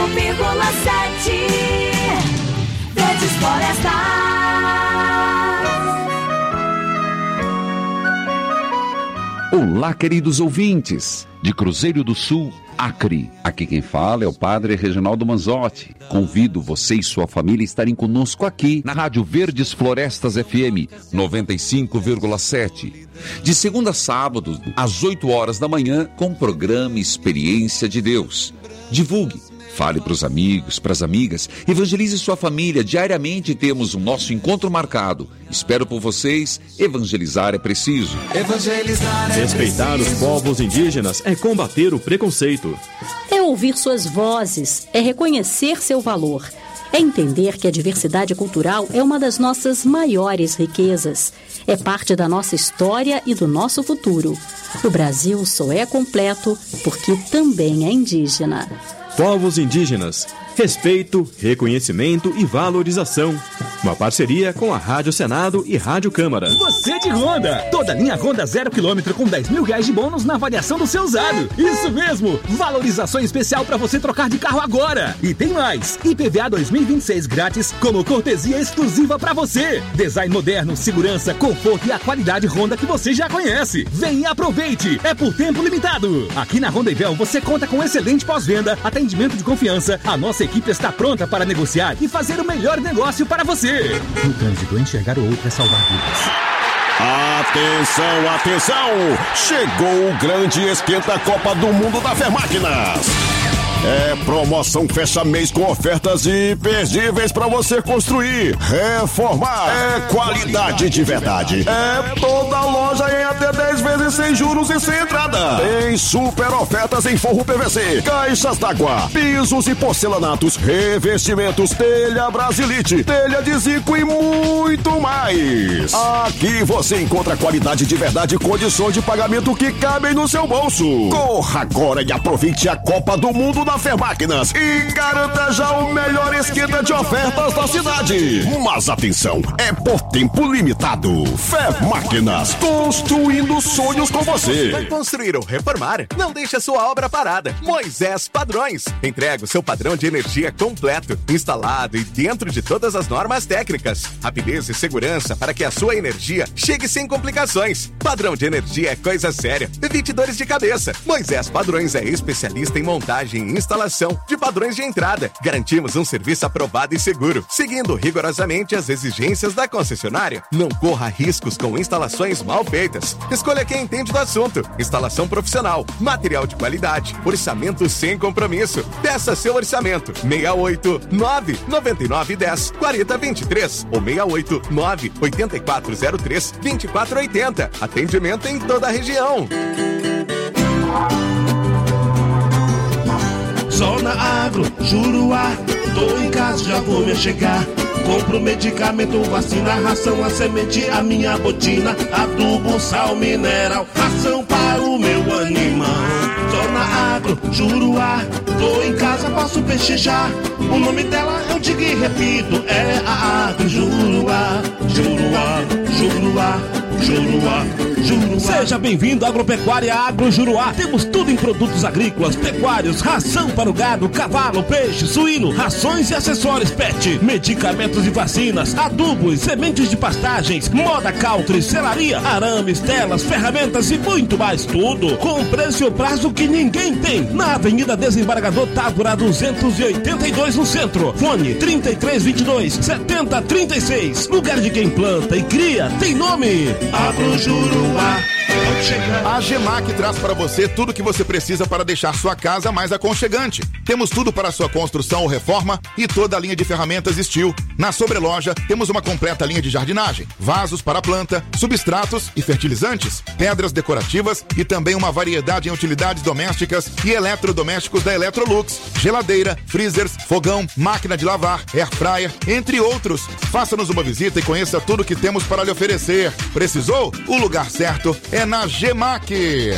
Verdes Florestas. Olá, queridos ouvintes de Cruzeiro do Sul, Acre. Aqui quem fala é o Padre Reginaldo Manzotti. Convido você e sua família a estarem conosco aqui na Rádio Verdes Florestas FM 95,7. De segunda a sábado, às 8 horas da manhã, com o programa Experiência de Deus. Divulgue, fale para os amigos, para as amigas, evangelize sua família. Diariamente temos o nosso encontro marcado. Espero por vocês. Evangelizar é preciso. Respeitar os povos indígenas é combater o preconceito. É ouvir suas vozes, é reconhecer seu valor. É entender que a diversidade cultural é uma das nossas maiores riquezas. É parte da nossa história e do nosso futuro. O Brasil só é completo porque também é indígena. Povos indígenas, respeito, reconhecimento e valorização. Uma parceria com a Rádio Senado e Rádio Câmara. Você de Honda! Toda linha Honda 0 km com 10 mil reais de bônus na avaliação do seu usado. Isso mesmo! Valorização especial para você trocar de carro agora. E tem mais! IPVA 2026 grátis como cortesia exclusiva para você. Design moderno, segurança, conforto e a qualidade Honda que você já conhece. Vem e aproveite! É por tempo limitado. Aqui na Honda Ivel você conta com excelente pós-venda, atendimento de confiança. A nossa equipe está pronta para negociar e fazer o melhor negócio para você. No trânsito, enxergar o outro é salvar vidas. Atenção, atenção! Chegou o grande esquenta Copa do Mundo da Fermáquinas. É promoção fecha-mês com ofertas imperdíveis para você construir, reformar. É qualidade de verdade. É toda loja em até 10 vezes sem juros e sem entrada. Tem super ofertas em forro PVC, caixas d'água, pisos e porcelanatos, revestimentos, telha Brasilite, telha de Zico e muito mais. Aqui você encontra qualidade de verdade e condições de pagamento que cabem no seu bolso. Corra agora e aproveite a Copa do Mundo da Fermáquinas e garanta já o melhor esquenta de ofertas da cidade. Mas atenção, é por tempo limitado. Fermáquinas, construindo sonhos com você. Vai construir ou reformar? Não deixe a sua obra parada. Moisés Padrões. Entrega o seu padrão de energia completo, instalado e dentro de todas as normas técnicas. Rapidez e segurança para que a sua energia chegue sem complicações. Padrão de energia é coisa séria. Evite dores de cabeça. Moisés Padrões é especialista em montagem e instalação de padrões de entrada. Garantimos um serviço aprovado e seguro, seguindo rigorosamente as exigências da concessionária. Não corra riscos com instalações mal feitas. Escolha quem entende do assunto. Instalação profissional, material de qualidade, orçamento sem compromisso. Peça seu orçamento. 689-9910-4023 ou 689-8403-2480. Atendimento em toda a região. Zona Agro, Juruá, tô em casa, já vou me chegar. Compro medicamento, vacina, ração, a semente, a minha botina, adubo, sal, mineral, ração para o meu animal. Zona Agro, Juruá, tô em casa, posso peixejar. O nome dela eu digo e repito, é a Agro Juruá, Juruá, Juruá, Juruá, Juruá. Seja bem-vindo à Agropecuária Agro Juruá. Temos tudo em produtos agrícolas, pecuários, ração para o gado, cavalo, peixe, suíno, rações e acessórios pet, medicamentos e vacinas, adubos, sementes de pastagens, moda country, selaria, arames, telas, ferramentas e muito mais. Tudo com preço e prazo que ninguém tem. Na Avenida Desembargador Távora 282 no centro. Fone 3322-7036. Lugar de quem planta e cria tem nome. Agro Juruá. A Gemac traz para você tudo que você precisa para deixar sua casa mais aconchegante. Temos tudo para sua construção ou reforma e toda a linha de ferramentas Steel. Na sobreloja, temos uma completa linha de jardinagem, vasos para planta, substratos e fertilizantes, pedras decorativas e também uma variedade em utilidades domésticas e eletrodomésticos da Electrolux, geladeira, freezers, fogão, máquina de lavar, air fryer, entre outros. Faça-nos uma visita e conheça tudo que temos para lhe oferecer. Precisou? O lugar certo é na Gemac.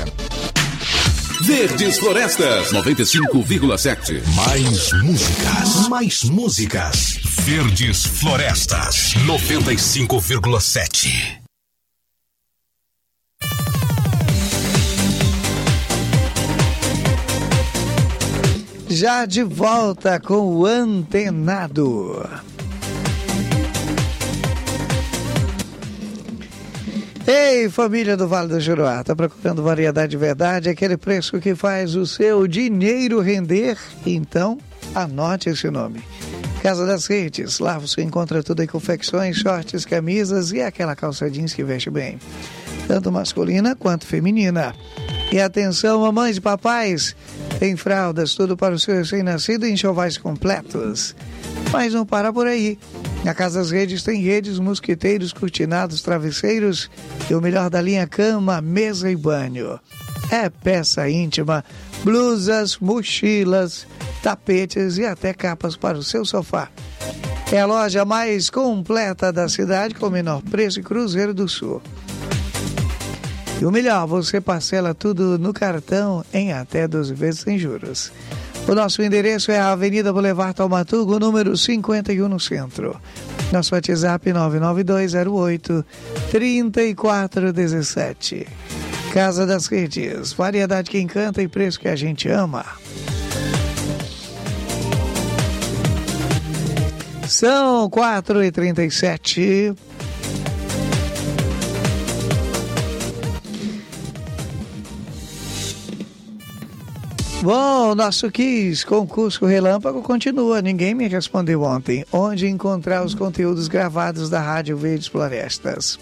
Verdes Florestas 95,7. Mais músicas. Mais músicas. Verdes Florestas 95,7. Já de volta com o Antenado. Ei, família do Vale do Juruá, tá procurando variedade de verdade, aquele preço que faz o seu dinheiro render? Então, anote esse nome. Casa das Redes, lá você encontra tudo em confecções, shorts, camisas e aquela calça jeans que veste bem, tanto masculina quanto feminina. E atenção, mamães e papais, tem fraldas, tudo para o seu recém-nascido em enxovais completos. Mas não para por aí. Na Casa das Redes tem redes, mosquiteiros, cortinados, travesseiros e o melhor da linha cama, mesa e banho. É peça íntima, blusas, mochilas, tapetes e até capas para o seu sofá. É a loja mais completa da cidade com o menor preço em Cruzeiro do Sul. E o melhor, você parcela tudo no cartão em até 12 vezes sem juros. O nosso endereço é a Avenida Boulevard Taumaturgo, número 51, no centro. Nosso WhatsApp 99208-3417. Casa das Redes, variedade que encanta e preço que a gente ama. São 4h37. Bom, nosso Kiss Concurso Relâmpago continua. Ninguém me respondeu ontem. Onde encontrar os conteúdos gravados da Rádio Verdes Florestas?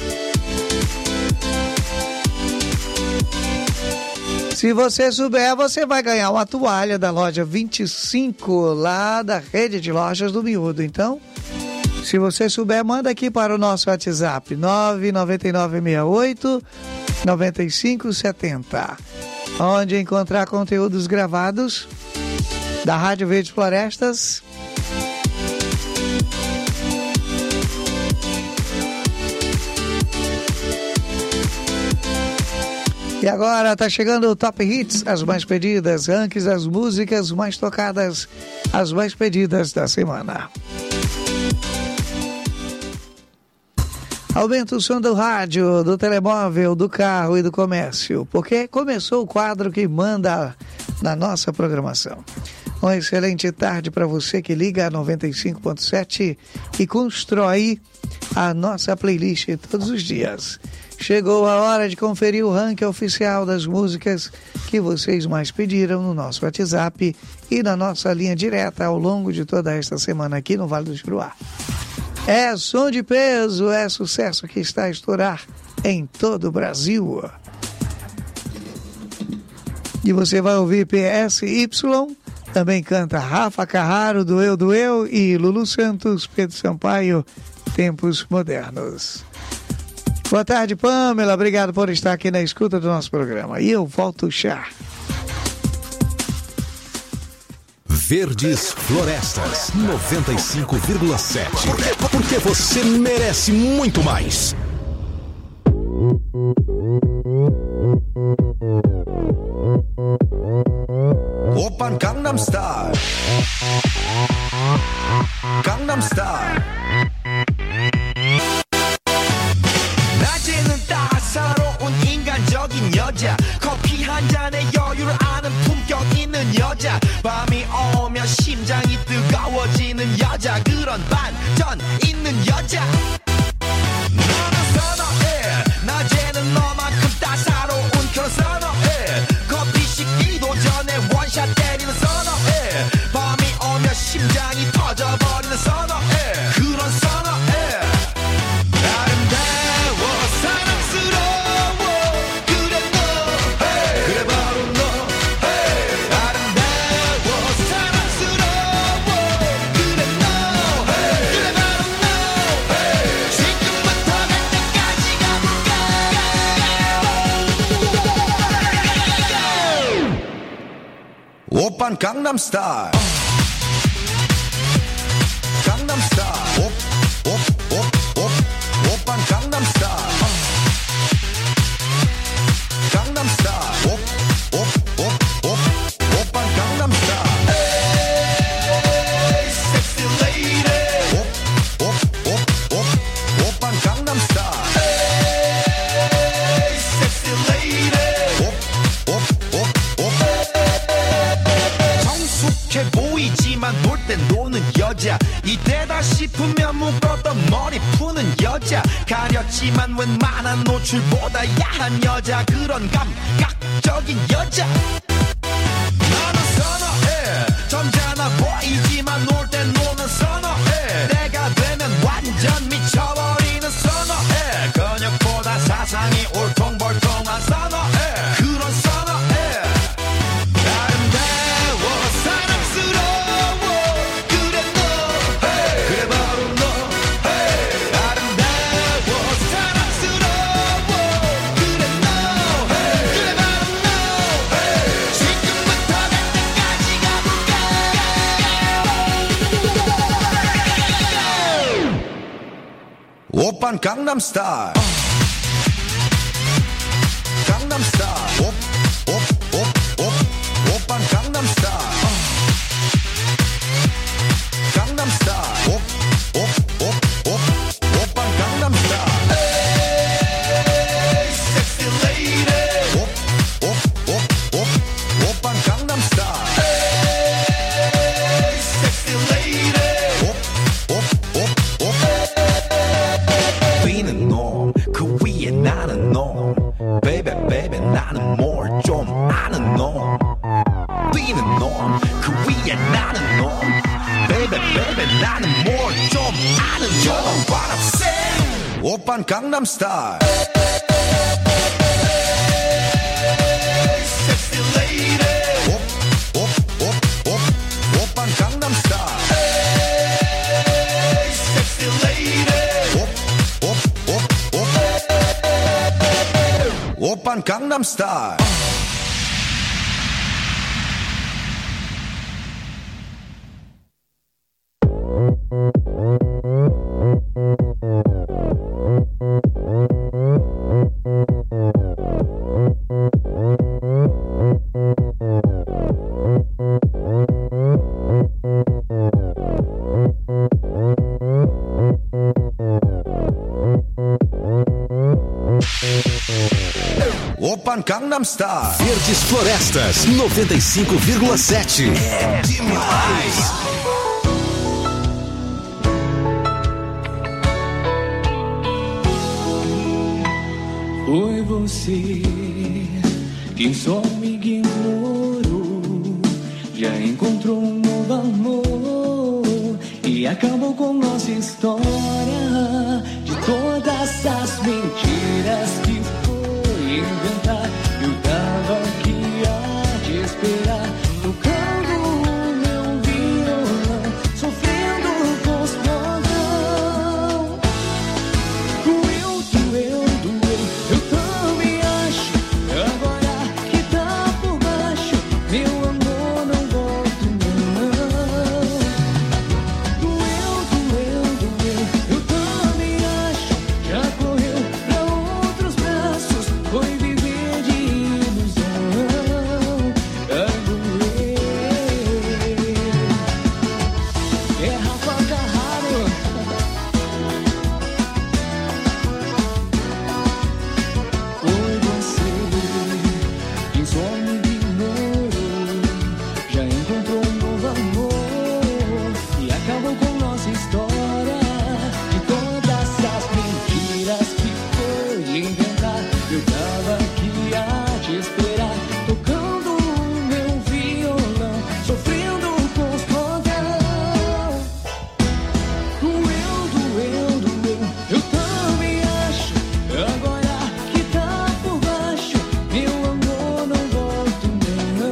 Se você souber, você vai ganhar uma toalha da loja 25, lá da rede de lojas do Miúdo. Então, se você souber, manda aqui para o nosso WhatsApp 99968-9570. Onde encontrar conteúdos gravados da Rádio Verdes Florestas. E agora tá chegando o Top Hits, as mais pedidas, rankings das músicas mais tocadas, as mais pedidas da semana. Aumenta o som do rádio, do telemóvel, do carro e do comércio, porque começou o quadro que manda na nossa programação. Uma excelente tarde para você que liga a 95.7 e constrói a nossa playlist todos os dias. Chegou a hora de conferir o ranking oficial das músicas que vocês mais pediram no nosso WhatsApp e na nossa linha direta ao longo de toda esta semana aqui no Vale do Juruá. É som de peso, é sucesso que está a estourar em todo o Brasil. E você vai ouvir PSY, também canta Rafa Carraro, do Eu, e Lulu Santos, Pedro Sampaio, Tempos Modernos. Boa tarde, Pamela, obrigado por estar aqui na escuta do nosso programa. E eu volto já. Verdes Florestas 95,7. Porque você merece muito mais. Oppan Gangnam Style. Gangnam Style. 낮에는 따사로운 인간적인 여자, 커피 한 잔에 여유를 아는 품격 있는 여자, 밤이 오면 심장이 뜨거워지는 여자, 그런 반전 있는 여자. 너는 선호해, 낮에는 너만큼 따사로운 그런 선호해, 커피 식기도 전에 원샷 때리는 선호해, 밤이 오면 심장이 터져버리는 선호해, 그런 선호해. Oppan Gangnam Style. Gangnam Style. Oppan Gangnam Style. Gangnam Style. Oppan Gangnam Style. Hey, sexy lady. Oppan Gangnam Style. Hey, sexy lady. 때 노는 여자 이때다 싶으면 묶었던 머리 푸는 여자 가렸지만 웬만한 노출보다 야한 여자 그런 감각적인 여자 나는 선어해 점잖아 보이지만 놀 땐 노는 선어해 내가 되면 완전 미쳐버리는 선어해 근육보다 사상이 울퉁불퉁한 선어해 그런 선어해 아름다워 사랑스러워 그래 너 hey. 그래 바로 너 hey. 아름다워 사랑스러워 그래 너 hey. 그래 바로 너 hey. 지금부터 갈 때까지 가볼까 오빤 강남스타일 강남스타일 오빤 강남스타일 강남스타일 오빤 강남스타일 에이 섹시 레이디 오빤 강남스타일 에이 섹시 레이디 뛰는 놈 그 위에 나는 놈 Baby baby 나는 뭘 좀 아는 놈 뛰는 놈 그 위에 나는 놈 Baby baby 나는 뭘 좀 아는 놈 You know what I'm saying 오빤 강남스타일 Sexy lady 오빤 강남스타일 Sexy lady 오빤 강남스타일 오빤 강남스타일 Verdes Florestas 95,7. É demais. Foi você quem só me ignorou. Já encontrou um novo amor e acabou com nossa história. De todas as mentiras que foi inventar, eu tava aqui a te esperar, tocando o meu violão, sofrendo com os modão. Doeu, eu também acho. Agora que tá por baixo, meu amor, não volto não. Doeu, eu também acho. Já correu pra outros braços, foi viver de ilusão. Ai, doeu. É Rafa Carraro. Foi você quem só me ignorou. Já encontrou um novo amor e acabou com nossa história. De todas as mentiras que foi inventar, eu tava aqui a te esperar, tocando o meu violão, sofrendo com os modão. Doeu, eu também acho. Agora que tá por baixo, meu amor, não volto não.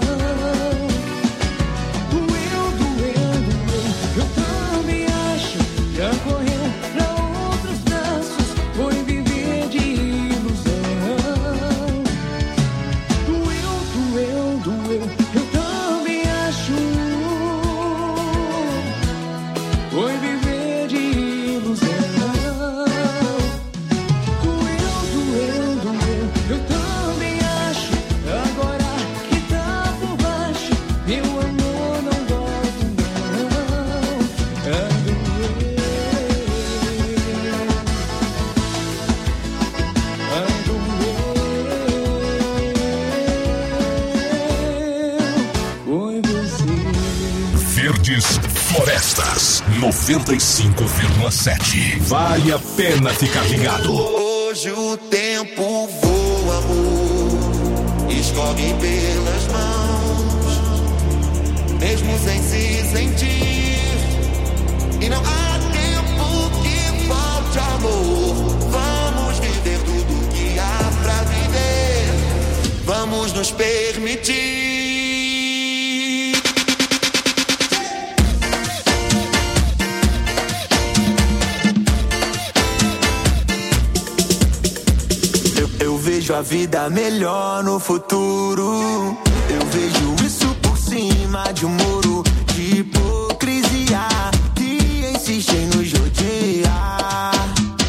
Doeu, eu também acho. Já correu pra outros braços, foi viver de ilusão. Doeu, eu também acho. Foi viver de ilusão. Doeu, eu também acho. Agora que tá por baixo, meu amor, não volto não. Ai, doeu. Verdes Florestas. Florestas 95,7. Vale a pena ficar ligado. Hoje o tempo voa, amor, escorre pelas mãos, mesmo sem se sentir, e não há tempo que falte, amor. Vamos viver tudo que há pra viver, vamos nos permitir. Eu vejo a vida melhor no futuro. Eu vejo isso por cima de um muro de hipocrisia que insiste em nos rodear.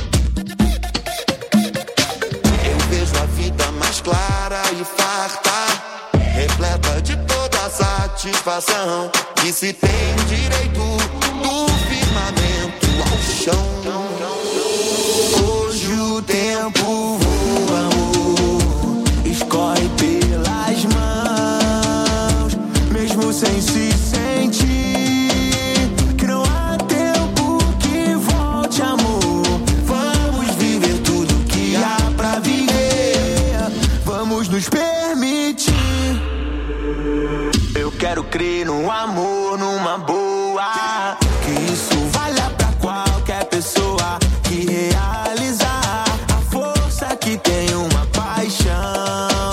Eu vejo a vida mais clara e farta, repleta de toda a satisfação que se tem direito do firmamento ao chão. Hoje o tempo corre pelas mãos, mesmo sem se sentir, que não há tempo que volte, amor. Vamos viver tudo que há pra viver, vamos nos permitir. Eu quero crer no amor, numa boa, que isso valha pra qualquer pessoa que realizar a força que tem uma paixão.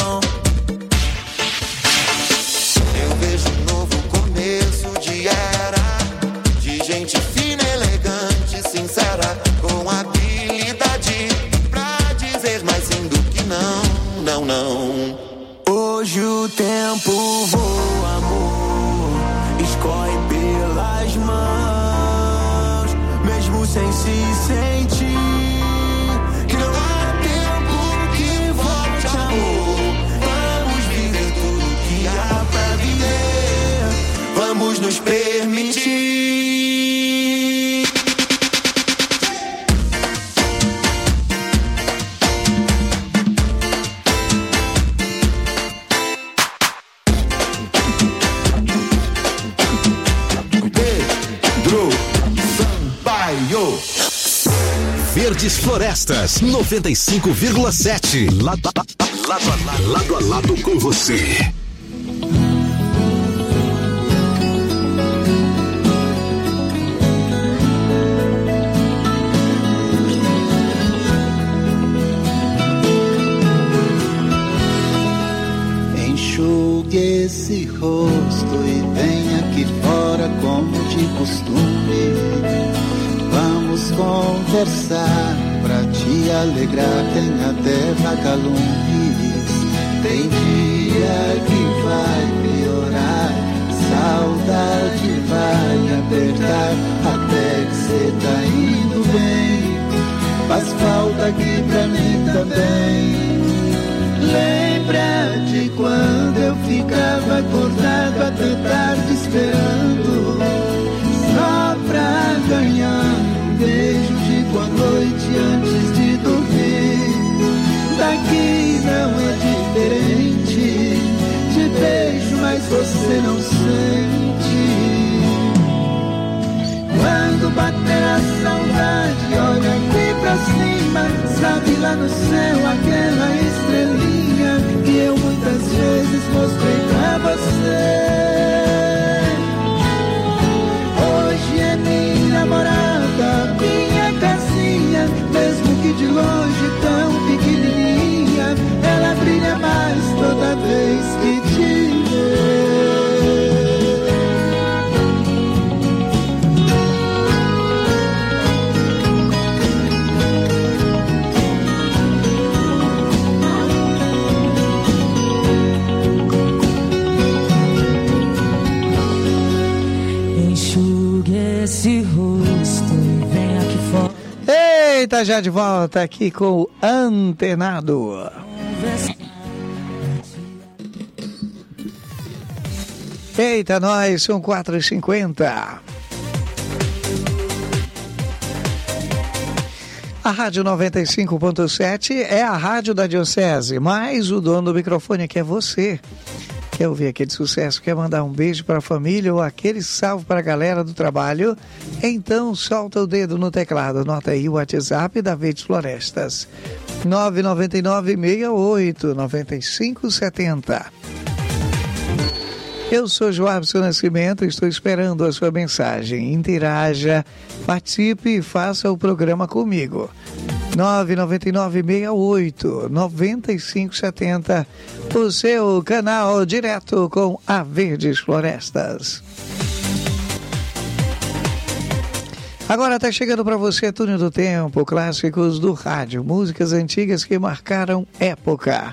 Hoje o tempo voa, amor, escorre pelas mãos, mesmo sem se sentir, que não há tempo que volte, amor. Vamos viver tudo que há pra viver, vamos nos permitir. Verdes Florestas 95,7. Lado a lado com você. Enxugue esse rosto e vem aqui fora como de costume. Vamos conversar pra te alegrar, tem até vagalumes. Tem dia que vai piorar, saudade vai apertar, até que cê tá indo bem. Faz falta aqui pra mim também. Lembra de quando eu ficava acordado até tarde esperando, só pra ganhar um beijo de boa noite antes de dormir. Daqui não é diferente, te beijo mas você não sente. Quando bater a saudade, olha aqui pra cima, sabe lá no céu aquela estrelinha que eu muitas vezes mostrei pra você. Hoje é minha namorada, minha casinha, mesmo que de longe tão pequenininha, ela brilha mais toda vez que te vê. Esse rosto e vem aqui fora. Eita, já de volta aqui com o Antenado. Eita, nós, são 4h50. A Rádio 95.7 é a rádio da Diocese, mas o dono do microfone aqui é você. Quer ouvir aquele sucesso? Quer mandar um beijo para a família ou aquele salve para a galera do trabalho? Então solta o dedo no teclado. Anota aí o WhatsApp da Verdes Florestas. 999-68-9570. Eu sou Joabson Nascimento, estou esperando a sua mensagem. Interaja, participe e faça o programa comigo. 999-68-9570, o seu canal direto com a Verdes Florestas. Agora está chegando para você Túnel do Tempo, clássicos do rádio, músicas antigas que marcaram época.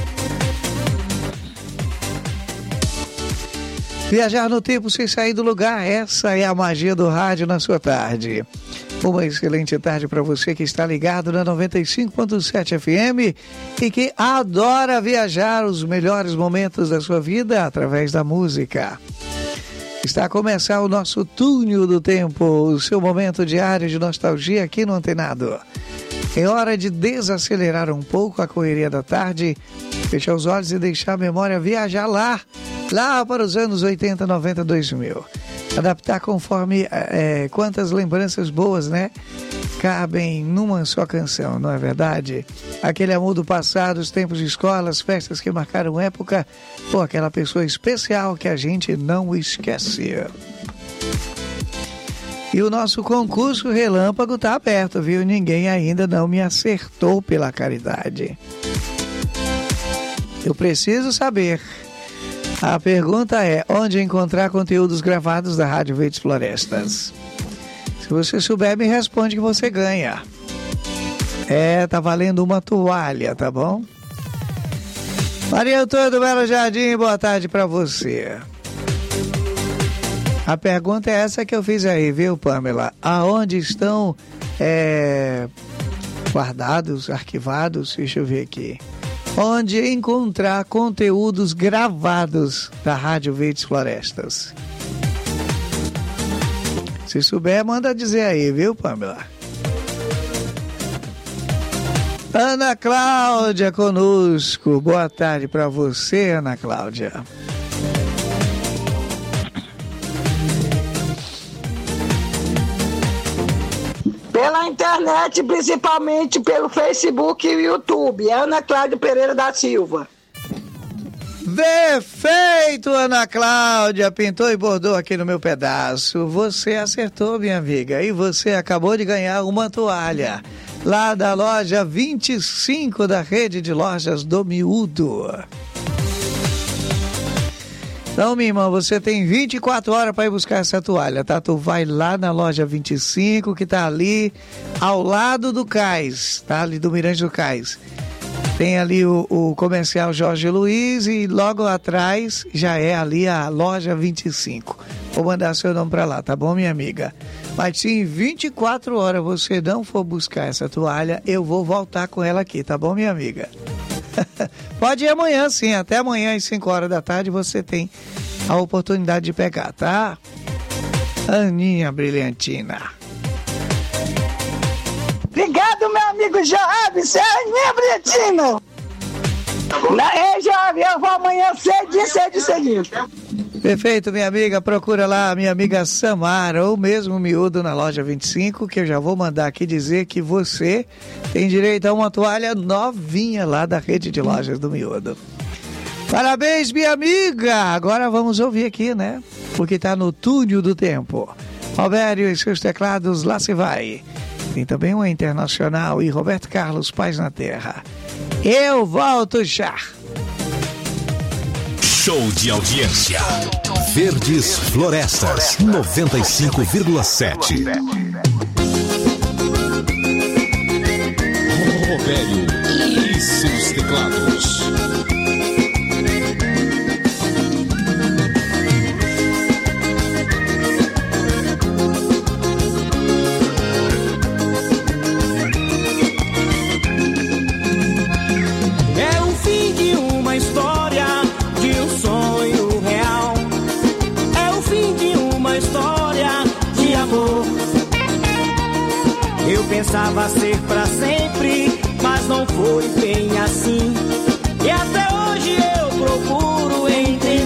Viajar no tempo sem sair do lugar, essa é a magia do rádio na sua tarde. Uma excelente tarde para você que está ligado na 95.7 FM e que adora viajar os melhores momentos da sua vida através da música. Está a começar o nosso Túnel do Tempo, o seu momento diário de nostalgia aqui no Antenado. É hora de desacelerar um pouco a correria da tarde, fechar os olhos e deixar a memória viajar lá para os anos 80, 90, 2000. Adaptar conforme quantas lembranças boas, né? Cabem numa só canção, não é verdade? Aquele amor do passado, os tempos de escola, as festas que marcaram época, ou aquela pessoa especial que a gente não esquece. E o nosso concurso Relâmpago está aberto, viu? Ninguém ainda não me acertou pela caridade. Eu preciso saber. A pergunta é, onde encontrar conteúdos gravados da Rádio Verdes Florestas? Se você souber, me responde que você ganha. Tá valendo uma toalha, tá bom? Maria Antônia do Belo Jardim, boa tarde para você. A pergunta é essa que eu fiz aí, viu, Pamela? Aonde estão guardados, arquivados, deixa eu ver aqui. Onde encontrar conteúdos gravados da Rádio Verdes Florestas. Se souber, manda dizer aí, viu, Pamela? Ana Cláudia conosco. Boa tarde para você, Ana Cláudia. Pela internet, principalmente pelo Facebook e YouTube. Ana Cláudia Pereira da Silva. Perfeito, Ana Cláudia. Pintou e bordou aqui no meu pedaço. Você acertou, minha amiga. E você acabou de ganhar uma toalha. Lá da loja 25 da rede de lojas do Miúdo. Então, minha irmã, você tem 24 horas para ir buscar essa toalha, tá? Tu vai lá na loja 25, que tá ali ao lado do cais, tá? Ali do Mirante do Cais. Tem ali o comercial Jorge Luiz e logo atrás já é ali a loja 25. Vou mandar seu nome para lá, tá bom, minha amiga? Mas se em 24 horas você não for buscar essa toalha, eu vou voltar com ela aqui, tá bom, minha amiga? Pode ir amanhã, sim. Até amanhã às 5 horas da tarde você tem a oportunidade de pegar, tá? Aninha Brilhantina. Obrigado, meu amigo Joab. Você é Aninha Brilhantina. Ei, Joab, eu vou amanhã cedinho. Perfeito, minha amiga. Procura lá a minha amiga Samara ou mesmo o Miúdo na loja 25, que eu já vou mandar aqui dizer que você tem direito a uma toalha novinha lá da rede de lojas do Miúdo. Parabéns, minha amiga! Agora vamos ouvir aqui, né? Porque tá no Túnel do Tempo. Robério e seus teclados, lá se vai. Tem também uma internacional e Roberto Carlos, Paz na Terra. Eu volto já! Show de audiência. Verdes Florestas 95,7. Robério e seus teclados. É o fim de uma história, de um sonho real. É o fim de uma história de amor. Eu pensava ser pra sempre, mas não foi bem assim. E até hoje eu procuro entender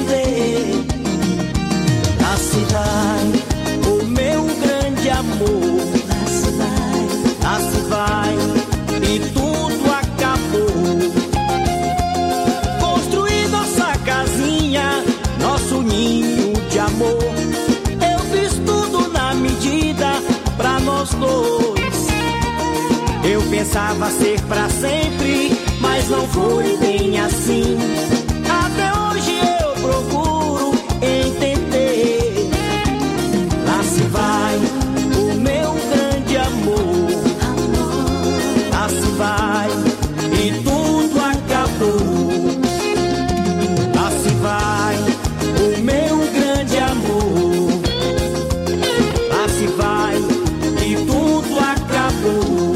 amor. Lá se vai e tudo acabou. Construir nossa casinha, nosso ninho de amor. Eu fiz tudo na medida pra nós dois. Eu pensava ser pra sempre, mas não foi bem assim. Até hoje eu procuro entender. Lá se vai o meu grande amor. Lá se vai e tudo acabou. Lá se vai o meu grande amor. Lá se vai e tudo acabou.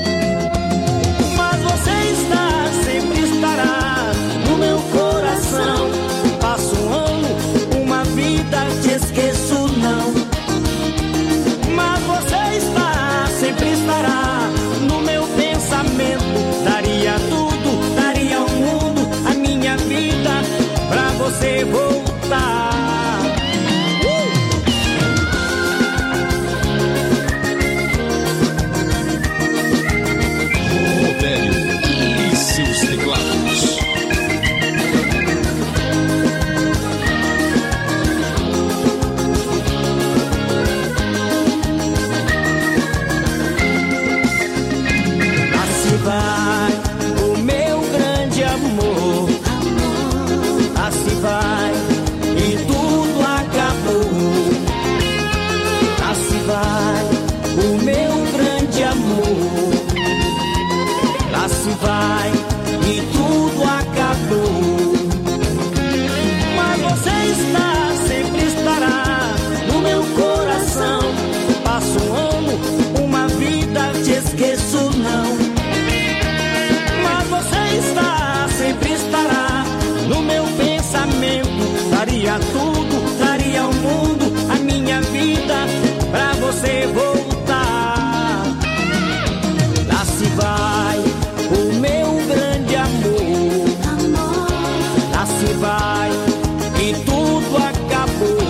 Mas você está, sempre estará no meu coração. Passo um ano, uma vida, te esqueço não. Mas você está, sempre estará no meu pensamento. Daria tudo, daria o mundo, a minha vida, pra você voltar. Rovério e seus teclados. Lá se vai o meu grande amor. Lá se vai e tudo acabou. Lá se vai o meu grande amor. Lá se vai e tudo acabou. Mas você está, sempre estará no meu coração. Passo um ano, uma vida, te esqueço não. Mas você está, sempre estará no meu pensamento. Daria tudo, daria o mundo, a minha vida, pra você voltar. Lá se vai o meu grande amor. Lá se vai e tudo acabou.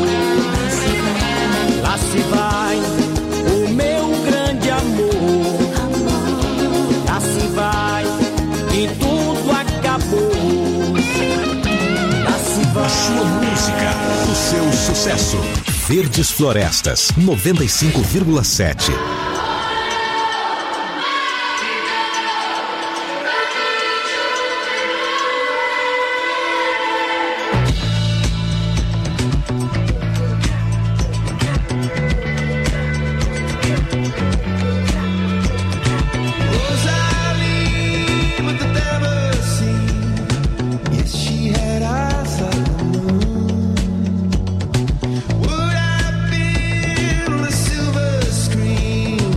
Lá se vai o meu grande amor. Lá se vai e tudo acabou. Lá se vai. A sua música, o seu sucesso. Verdes Florestas, 95,7. Rosalie, but the never seen. Yes, she had eyes like the moon. Would I build a silver screen?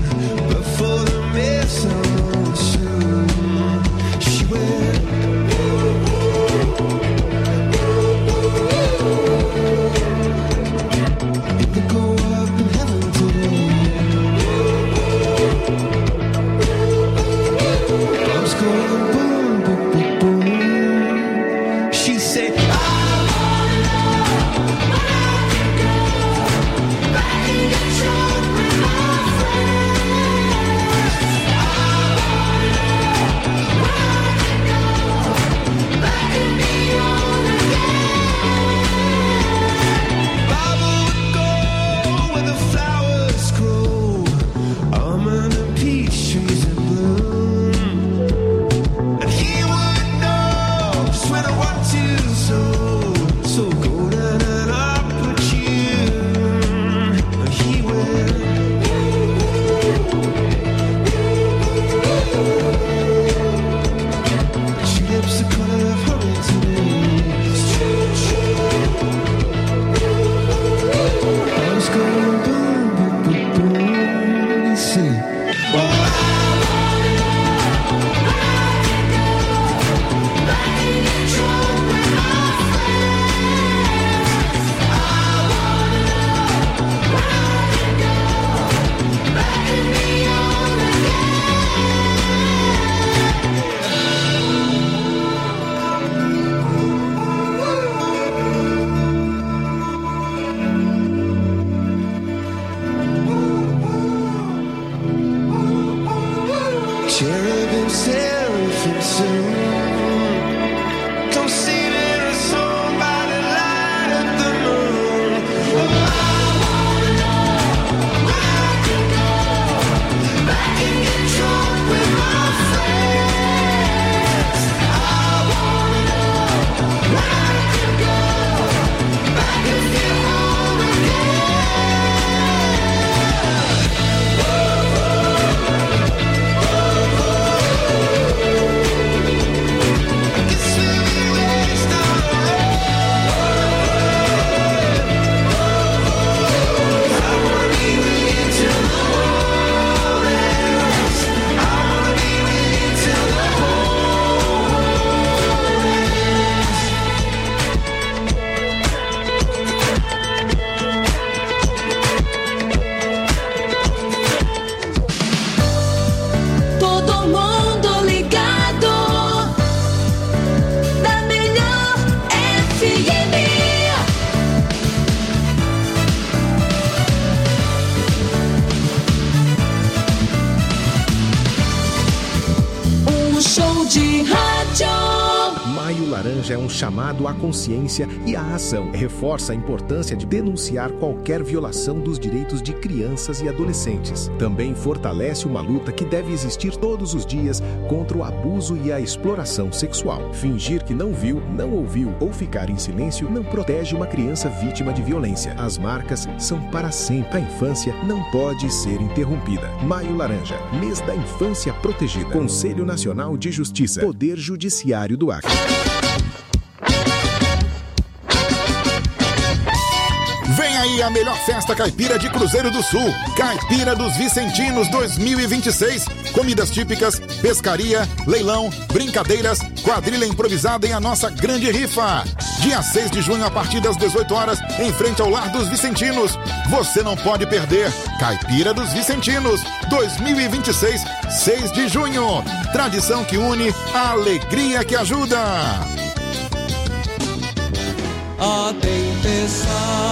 Laranja é um chamado à consciência e à ação. Reforça a importância de denunciar qualquer violação dos direitos de crianças e adolescentes. Também fortalece uma luta que deve existir todos os dias contra o abuso e a exploração sexual. Fingir que não viu, não ouviu ou ficar em silêncio não protege uma criança vítima de violência. As marcas são para sempre. A infância não pode ser interrompida. Maio Laranja, mês da infância protegida. Conselho Nacional de Justiça. Poder Judiciário do Acre. Vem aí a melhor festa caipira de Cruzeiro do Sul. Caipira dos Vicentinos 2026. Comidas típicas, pescaria, leilão, brincadeiras, quadrilha improvisada e a nossa grande rifa. Dia 6 de junho, a partir das 18 horas, em frente ao Lar dos Vicentinos. Você não pode perder. Caipira dos Vicentinos 2026, 6 de junho. Tradição que une, a alegria que ajuda. A tempestade.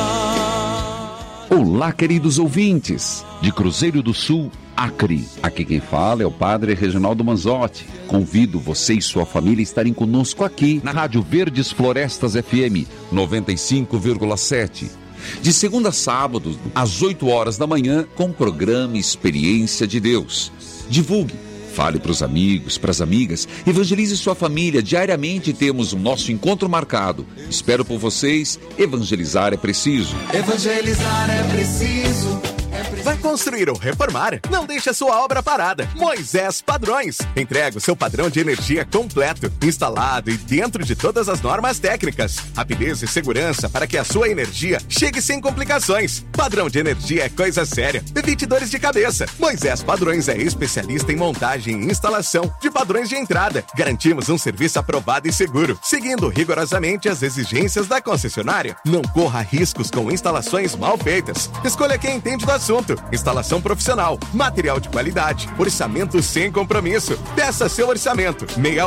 Olá, queridos ouvintes de Cruzeiro do Sul, Acre. Aqui quem fala é o Padre Reginaldo Manzotti. Convido você e sua família a estarem conosco aqui na Rádio Verdes Florestas FM 95,7. De segunda a sábado, às 8 horas da manhã, com o programa Experiência de Deus. Divulgue. Fale para os amigos, para as amigas, evangelize sua família. Diariamente temos o nosso encontro marcado. Espero por vocês. Evangelizar é preciso. Evangelizar é preciso. Vai construir ou reformar? Não deixe a sua obra parada. Moisés Padrões. Entrega o seu padrão de energia completo, instalado e dentro de todas as normas técnicas. Rapidez e segurança para que a sua energia chegue sem complicações. Padrão de energia é coisa séria. Evite dores de cabeça. Moisés Padrões é especialista em montagem e instalação de padrões de entrada. Garantimos um serviço aprovado e seguro, seguindo rigorosamente as exigências da concessionária. Não corra riscos com instalações mal feitas. Escolha quem entende do assunto. Instalação profissional, material de qualidade, orçamento sem compromisso. Peça seu orçamento.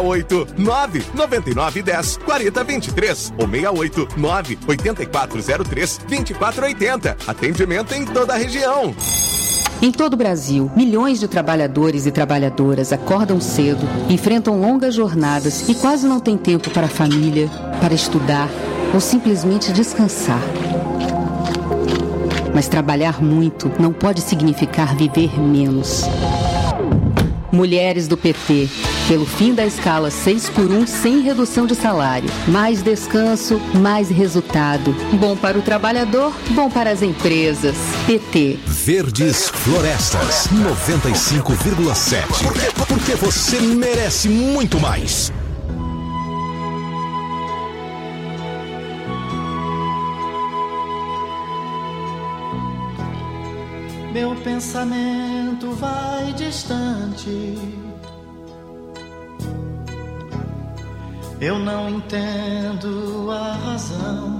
689-9910-4023 ou 689-8403-2480. Atendimento em toda a região. Em todo o Brasil, milhões de trabalhadores e trabalhadoras acordam cedo, enfrentam longas jornadas e quase não têm tempo para a família, para estudar ou simplesmente descansar. Mas trabalhar muito não pode significar viver menos. Mulheres do PT, pelo fim da escala 6x1 sem redução de salário. Mais descanso, mais resultado. Bom para o trabalhador, bom para as empresas. PT. Verdes Florestas 95,7. Porque você merece muito mais. Meu pensamento vai distante. Eu não entendo a razão.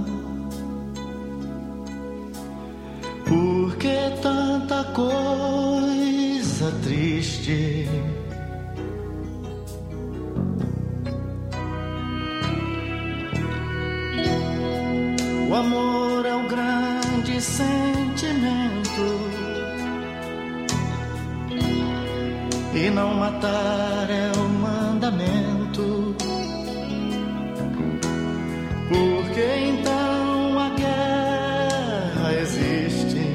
Por que tanta coisa triste? O amor é o grande sentimento. E não matar é o mandamento. Por que então a guerra existe?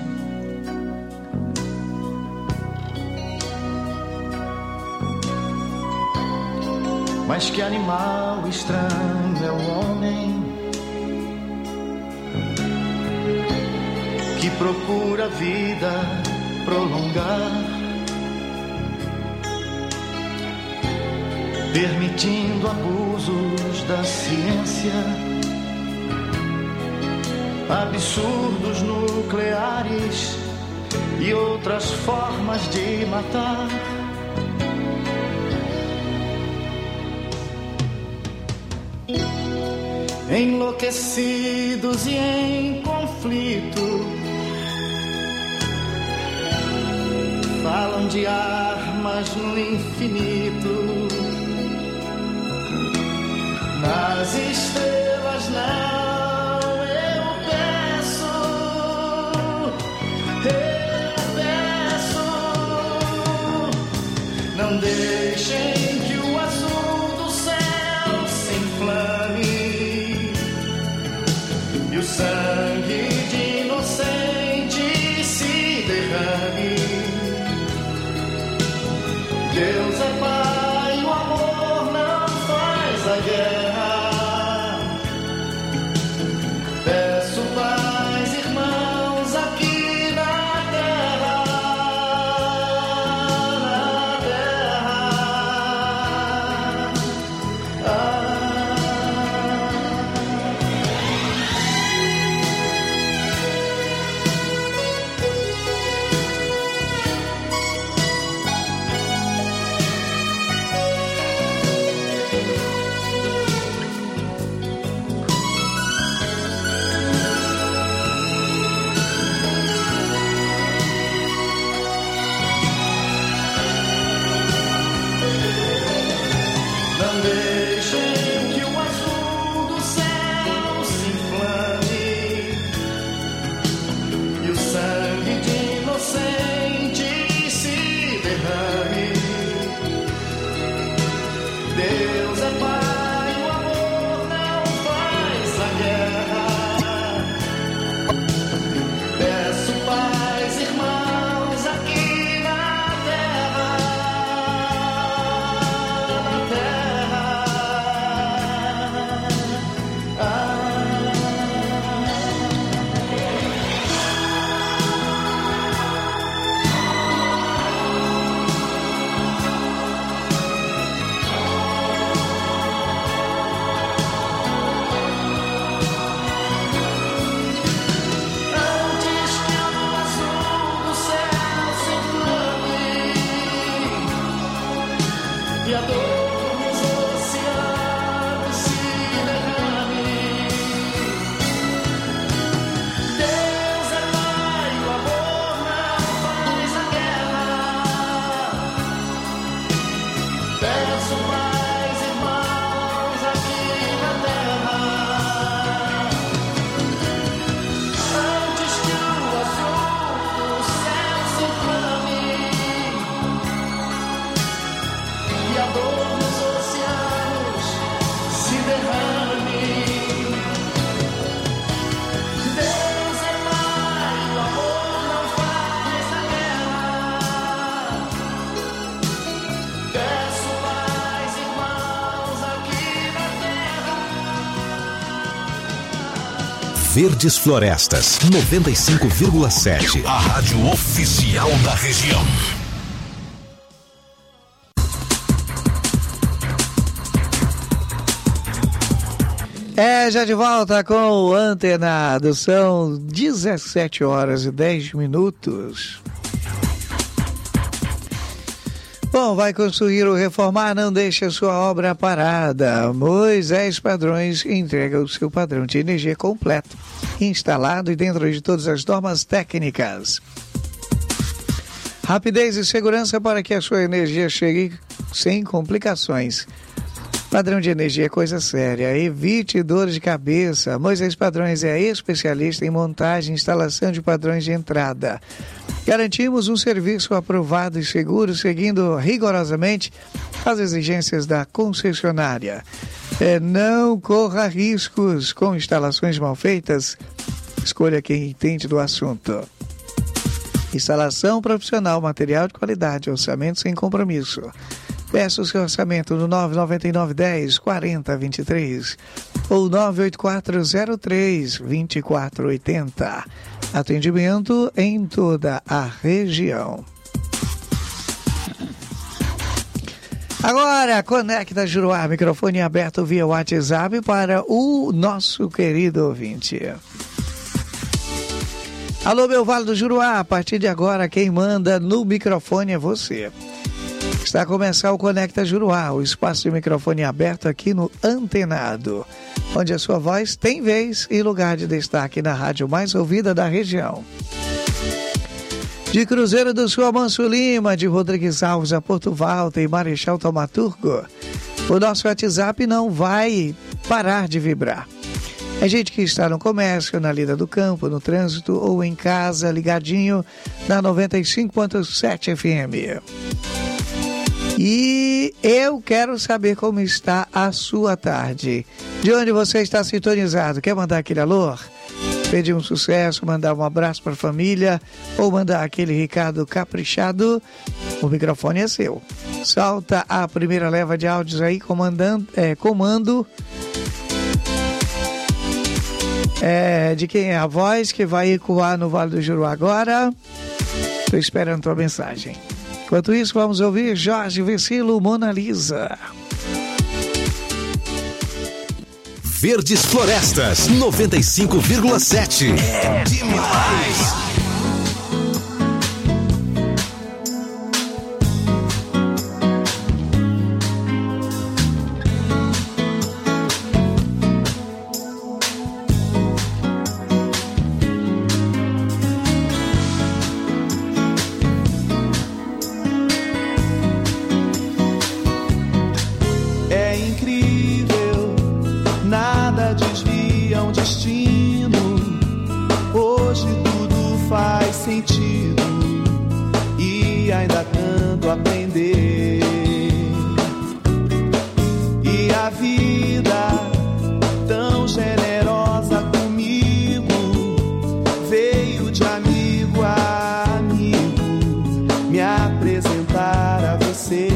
Mas que animal estranho é o homem que procura a vida prolongar, permitindo abusos da ciência, absurdos nucleares e outras formas de matar. Enlouquecidos e em conflito, falam de armas no infinito. Nas estrelas não, eu peço, não deixem que o azul do céu se inflame. a dor nos oceanos se derrame. Deus é Pai, o amor não faz a guerra. Peço paz, irmãos, aqui na terra. Antes que o azul do céu se inflame e a dor nos oceanos se derrame. Deus é Pai, o amor não faz a guerra. Peço paz, irmãos, aqui na terra. Verdes Florestas, 95,7. A rádio oficial da região. Já de volta com o Antenado, são 17 horas e 10 minutos. Bom, vai construir ou reformar, não deixe a sua obra parada. Moisés Padrões entrega o seu padrão de energia completo, instalado e dentro de todas as normas técnicas. Rapidez e segurança para que a sua energia chegue sem complicações. Padrão de energia é coisa séria, evite dor de cabeça. Moisés Padrões é especialista em montagem e instalação de padrões de entrada. Garantimos um serviço aprovado e seguro, seguindo rigorosamente as exigências da concessionária. Não corra riscos com instalações mal feitas. Escolha quem entende do assunto. Instalação profissional, material de qualidade, orçamento sem compromisso. Peça o seu orçamento no 999-10-40-23 ou 98403-2480. Atendimento em toda a região. Agora, conecta Juruá, microfone aberto via WhatsApp para o nosso querido ouvinte. Alô, meu Vale do Juruá, a partir de agora quem manda no microfone é você. Está a começar o Conecta Juruá, o espaço de microfone aberto aqui no Antenado, onde a sua voz tem vez e lugar de destaque na rádio mais ouvida da região. De Cruzeiro do Sul a Manso Lima, de Rodrigues Alves a Porto Valta e Marechal Taumaturgo, o nosso WhatsApp não vai parar de vibrar. É gente que está no comércio, na lida do campo, no trânsito ou em casa, ligadinho na 95.7 FM. E eu quero saber como está a sua tarde. De onde você está sintonizado? Quer mandar aquele alô? Pedir um sucesso, mandar um abraço para a família ou mandar aquele recado caprichado? O microfone é seu. Solta a primeira leva de áudios aí, comando de quem é a voz que vai ecoar no Vale do Juruá agora. Estou esperando a tua mensagem. Enquanto isso, vamos ouvir Jorge Vecilo, Mona Lisa. Verdes Florestas, 95,7. É demais! Aprender e a vida tão generosa comigo veio de amigo a amigo me apresentar a você.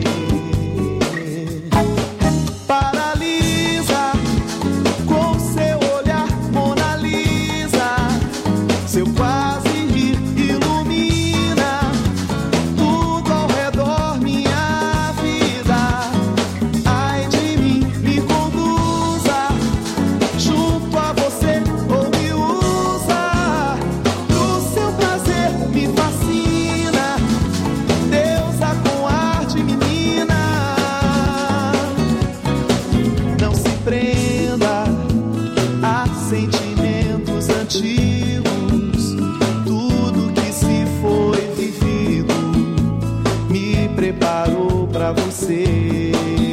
Paralisa com seu olhar, Mona Lisa, seu quase rir ilumina tudo você.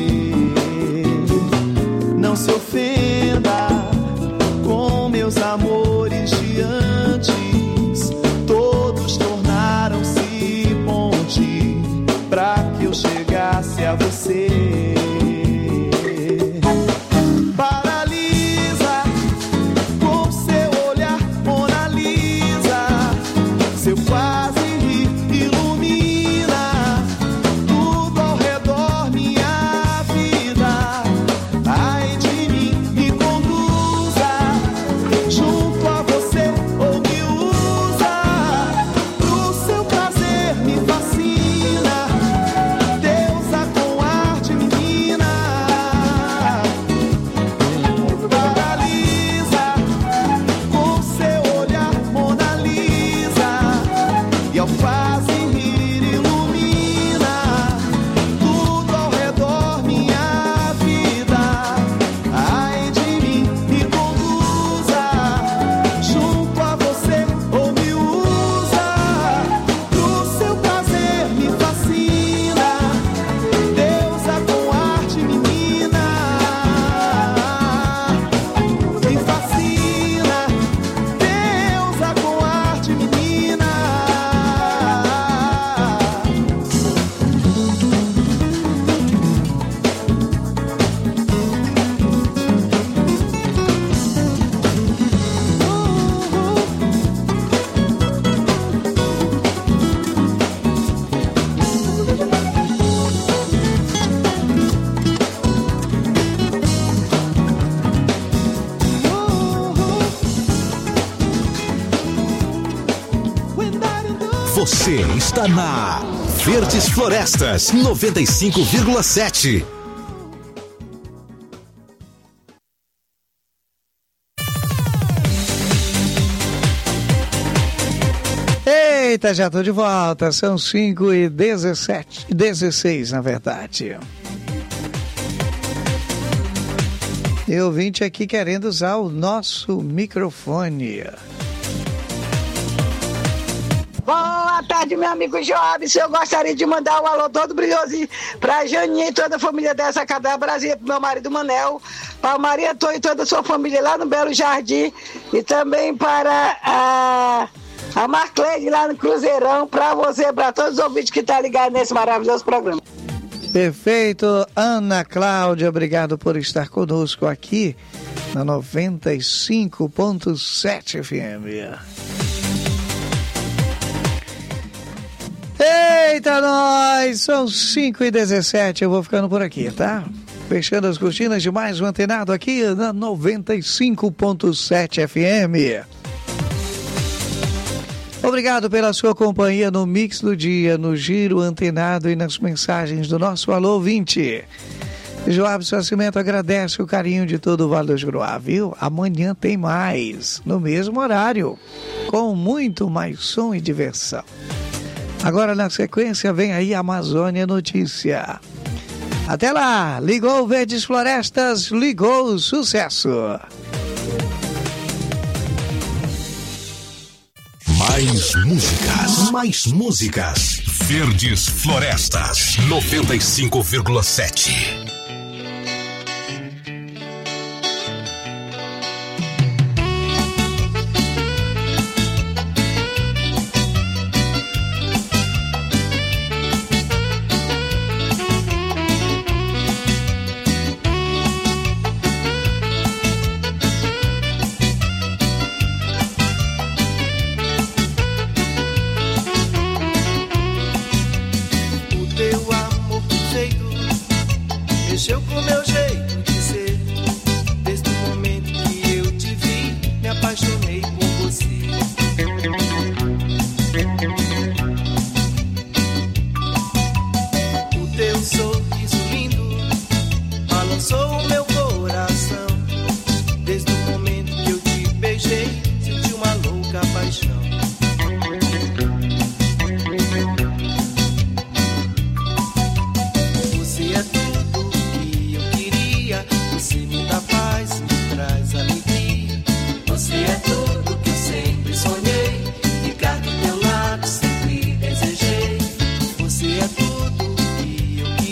Não se ofenda com meus amores de antes, todos tornaram-se ponte pra que eu chegasse a você. Paralisa com seu olhar, Mona Lisa, seu quase rir ilumina tudo ao redor, minha vida. Ai de mim, me conduza junto a você ou me usa pro seu prazer, me fascina. Deusa com arte, menina. Paralisa com seu olhar, Mona Lisa, e ao quase rir ilumina tudo ao redor, minha vida. Ai de mim, me conduza junto a você ou me usa pro seu prazer, me fascina. Deusa com arte, menina, me fascina. Deusa com arte, menina. Você está na Verdes Florestas 95,7. Eita, já tô de volta. São 5h16, na verdade. E o ouvinte aqui querendo usar o nosso microfone. Boa tarde, meu amigo Joabson. Eu gostaria de mandar um alô todo brilhoso pra Janinha e toda a família dessa Cadê Brasília, pro meu marido Manel, para Maria Antônia e toda a sua família lá no Belo Jardim, e também para a Marcleide lá no Cruzeirão, para você, para todos os ouvintes que estão ligados nesse maravilhoso programa. Perfeito, Ana Cláudia, obrigado por estar conosco aqui na 95.7 FM. Eita, nós! São 5h17, eu vou ficando por aqui, tá? Fechando as cortinas de mais um antenado aqui na 95.7 FM. Obrigado pela sua companhia no Mix do Dia, no Giro Antenado e nas mensagens do nosso Alô 20. Joabson Nascimento agradece o carinho de todo o Vale do Juruá, viu? Amanhã tem mais, no mesmo horário, com muito mais som e diversão. Agora, na sequência, vem aí a Amazônia Notícia. Até lá! Ligou Verdes Florestas, ligou sucesso! Mais músicas, mais músicas. Verdes Florestas 95,7.